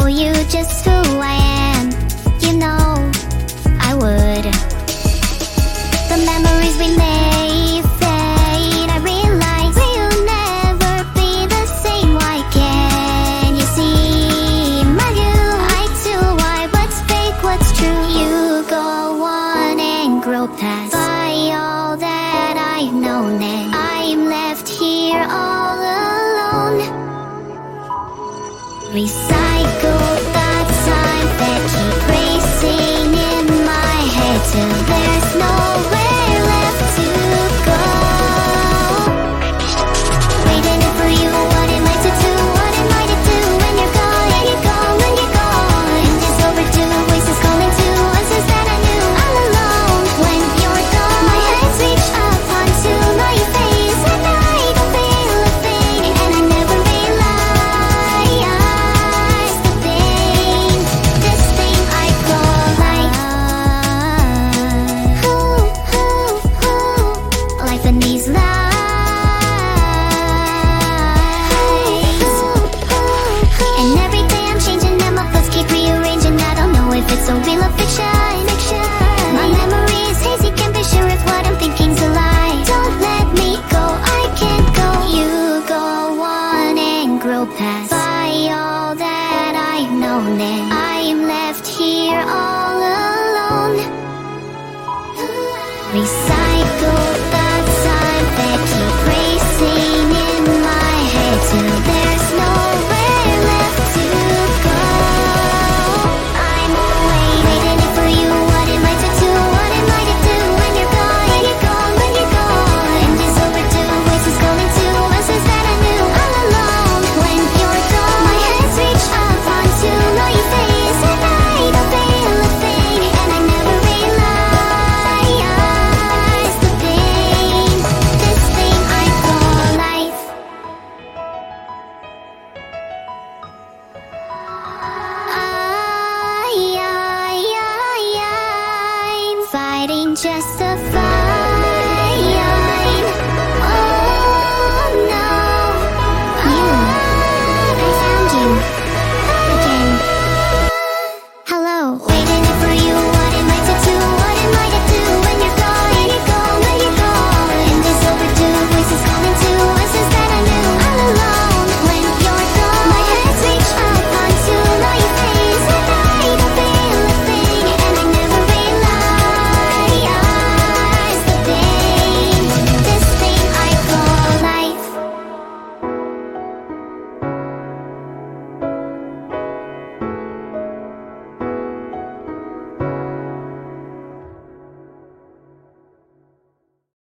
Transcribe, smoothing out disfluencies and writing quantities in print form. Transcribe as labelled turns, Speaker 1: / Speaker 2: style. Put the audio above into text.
Speaker 1: you just who I am. You know I would. The memories we made fade. I realize we'll never be the same. Why can't you see my view? Eye to eye, what's fake, what's true? You go on and grow past by all that I've known, and I'm left here all alone. Recycle thoughts that keep racing in my head till there's nowhere left to go. Waiting for you, what am I to do? What am I to do when you're gone? And you're gone, when you're gone. And it's overdue, voices calling to answers that I knew all alone. When you're gone, my hands reach up onto my face, and I don't feel a thing, and I never realized the pain, this thing I call life. Life in these lives. And every day I'm changing and my thoughts keep rearranging. I don't know if it's a real or fiction. My memory is hazy, can't be sure if what I'm thinking's a lie. Don't let me go, I can't go. You go on and grow past by all that I've known, and I'm left here all alone. Recycle thoughts that keep racing in my head till there's nowhere left to go. I'm waiting for you, what am I to do? What am I to do when you're gone? And you're gone, when you're gone. And it's overdue, voices calling to answers that I knew all along. When you're gone, my hands reach up onto my face, and I don't feel a thing, and I never realized the pain, this thing I call life. I'm fighting just to fight.